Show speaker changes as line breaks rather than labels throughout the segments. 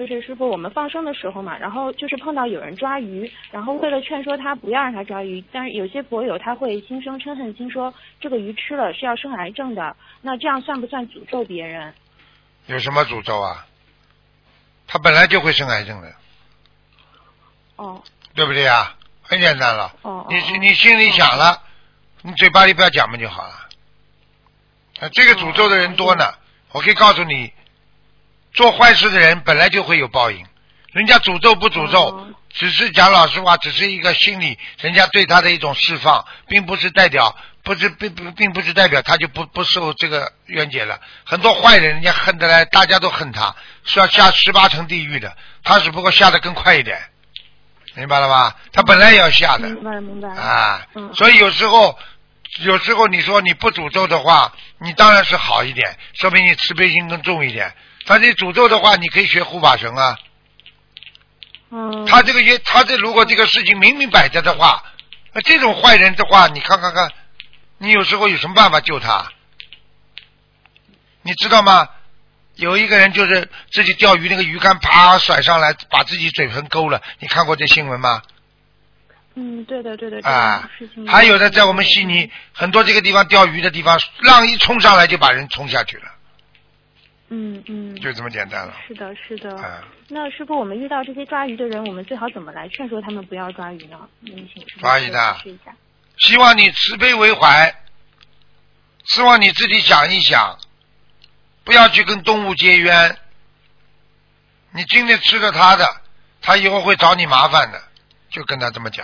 就是师傅我们放生的时候嘛，然后就是碰到有人抓鱼，然后为了劝说他不要让他抓鱼，但是有些佛友他会心生嗔恨心，说这个鱼吃了是要生癌症的，那这样算不算诅咒别人？
有什么诅咒啊？他本来就会生癌症的。
哦。
对不对呀？很简单了。
哦。
你心里想了，你嘴巴里不要讲嘛就好了。这个诅咒的人多呢，我可以告诉你，做坏事的人本来就会有报应。人家诅咒不诅咒，只是讲老实话，只是一个心理，人家对他的一种释放，并不是代表，并不是代表他就不受这个冤结了。很多坏人，人家恨得来，大家都恨他，是要下18层地狱的，他只不过下得更快一点。明白了吧？他本来也要下的。
明白。
啊，所以有时候你说你不诅咒的话，你当然是好一点，说明你慈悲心更重一点。但是你诅咒的话，你可以学护法神啊。他这如果这个事情明明摆着的话，那这种坏人的话，你看，你有时候有什么办法救他？你知道吗？有一个人就是自己钓鱼，那个鱼竿啪甩上来，把自己嘴唇勾了。你看过这新闻吗？
对的。
啊，还有的在我们悉尼很多这个地方钓鱼的地方，浪一冲上来就把人冲下去了。就这么简单了。
是的。那师傅，我们遇到这些抓鱼的人，我们最好怎么来劝说他们不要抓鱼呢？
抓鱼的，希望你慈悲为怀，希望你自己想一想。不要去跟动物结冤，你今天吃了它的，它以后会找你麻烦的，就跟他这么讲。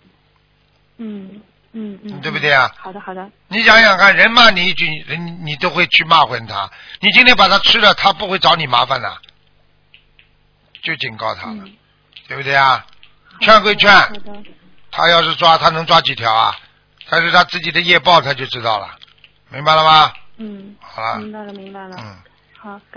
对不对啊？
好的。
你想想看，人骂你一句，你都会去骂回他。你今天把它吃了，他不会找你麻烦的，就警告他了，对不对啊？劝归劝，他要是抓，他能抓几条啊？但是他自己的业报他就知道了，明白了吗？
好了。明白了。好。